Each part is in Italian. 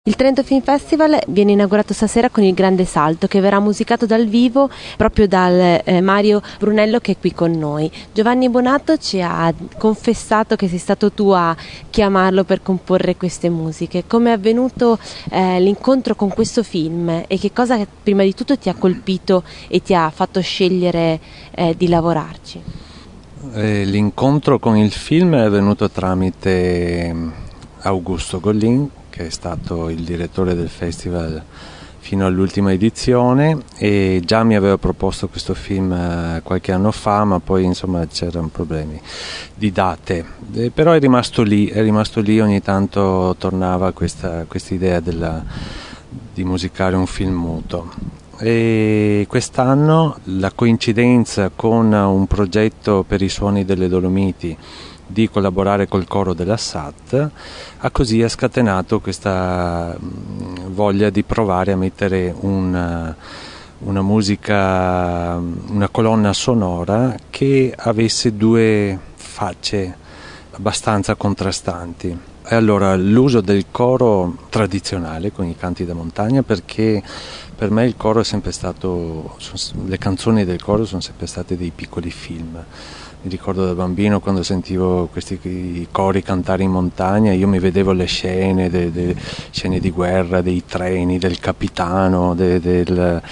Il Trento Film Festival viene inaugurato stasera con Il Grande Salto, che verrà musicato dal vivo proprio dal Mario Brunello, che è qui con noi. Giovanni Bonato ci ha confessato che sei stato tu a chiamarlo per comporre queste musiche. Come è avvenuto l'incontro con questo film e che cosa prima di tutto ti ha colpito e ti ha fatto scegliere di lavorarci? L'incontro con il film è avvenuto tramite Augusto Gollin, che è stato il direttore del festival fino all'ultima edizione, e già mi aveva proposto questo film qualche anno fa, ma poi insomma c'erano problemi di date, però è rimasto lì, ogni tanto tornava questa idea di musicare un film muto. E quest'anno la coincidenza con un progetto per i suoni delle Dolomiti di collaborare col coro della SAT ha scatenato questa voglia di provare a mettere una musica, una colonna sonora che avesse due facce abbastanza contrastanti. E allora l'uso del coro tradizionale con i canti da montagna, perché per me il coro è sempre stato, le canzoni del coro sono sempre state dei piccoli film. Mi ricordo da bambino quando sentivo questi cori cantare in montagna, io mi vedevo le scene, scene di guerra, dei treni, del capitano, dei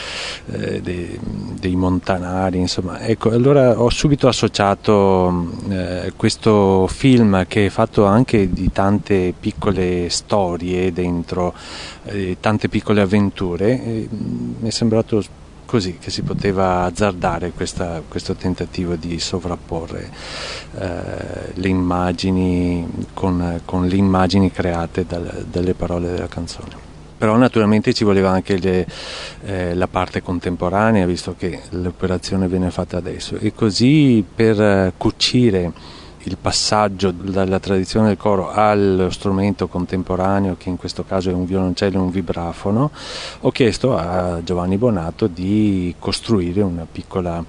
montanari, insomma. Ecco, allora ho subito associato questo film, che è fatto anche di tante piccole storie dentro, tante piccole avventure, mi è sembrato così che si poteva azzardare questo tentativo di sovrapporre le immagini con le immagini create dalle parole della canzone. Però naturalmente ci voleva anche la parte contemporanea, visto che l'operazione viene fatta adesso, e così per cucire il passaggio dalla tradizione del coro allo strumento contemporaneo, che in questo caso è un violoncello e un vibrafono, ho chiesto a Giovanni Bonato di costruire una piccola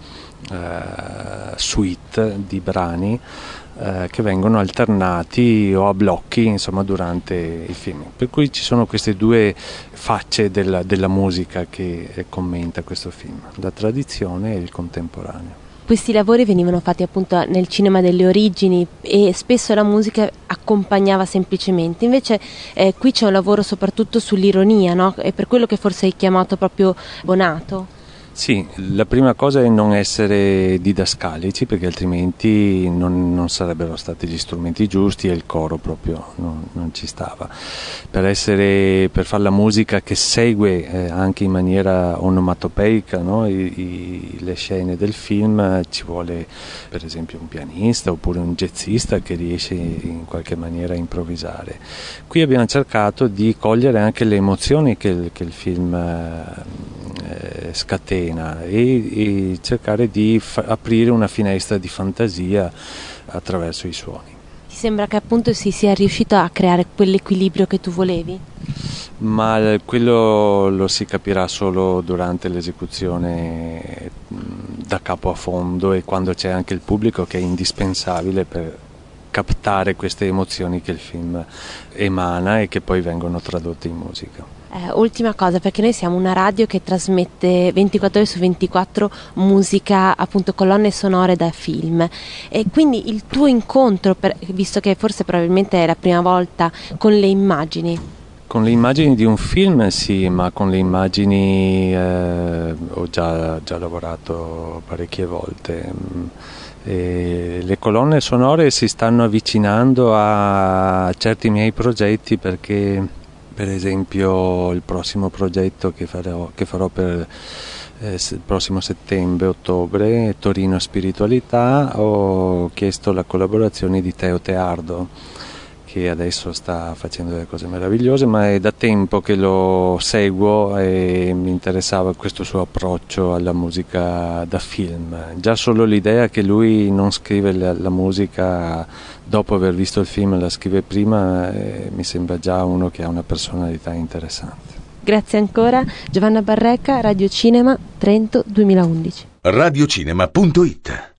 suite di brani che vengono alternati o a blocchi, insomma, durante il film. Per cui ci sono queste due facce della musica che commenta questo film, la tradizione e il contemporaneo. Questi lavori venivano fatti appunto nel cinema delle origini e spesso la musica accompagnava semplicemente, invece qui c'è un lavoro soprattutto sull'ironia, no? È per quello che forse hai chiamato proprio Bonato. Sì, la prima cosa è non essere didascalici, perché altrimenti non sarebbero stati gli strumenti giusti e il coro proprio non ci stava. Per fare la musica che segue anche in maniera onomatopeica, no? Le scene del film, ci vuole per esempio un pianista oppure un jazzista che riesce in qualche maniera a improvvisare. Qui abbiamo cercato di cogliere anche le emozioni che il film scatena e cercare di aprire una finestra di fantasia attraverso i suoni. Ti sembra che appunto si sia riuscito a creare quell'equilibrio che tu volevi? Ma quello lo si capirà solo durante l'esecuzione da capo a fondo, e quando c'è anche il pubblico, che è indispensabile per captare queste emozioni che il film emana e che poi vengono tradotte in musica. Ultima cosa, perché noi siamo una radio che trasmette 24 ore su 24 musica, appunto colonne sonore da film, e quindi il tuo incontro, visto che forse probabilmente è la prima volta, con le immagini. Con le immagini di un film sì, ma con le immagini ho già lavorato parecchie volte. Le colonne sonore si stanno avvicinando a certi miei progetti, perché per esempio il prossimo progetto che farò per il prossimo settembre-ottobre, Torino Spiritualità, ho chiesto la collaborazione di Teo Teardo, che adesso sta facendo delle cose meravigliose, ma è da tempo che lo seguo e mi interessava questo suo approccio alla musica da film. Già solo l'idea che lui non scrive la musica dopo aver visto il film, la scrive prima, mi sembra già uno che ha una personalità interessante. Grazie ancora. Giovanna Barreca, Radio Cinema, Trento 2011. Radiocinema.it